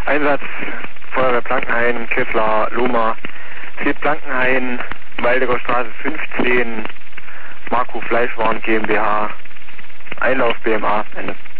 Einsatz Feuerwehr Blankenhain, Kessler, Loma, Fiat Blankenhain, Waldecker Straße 15, Marco Fleischwaren GmbH, Einlauf BMA, Ende.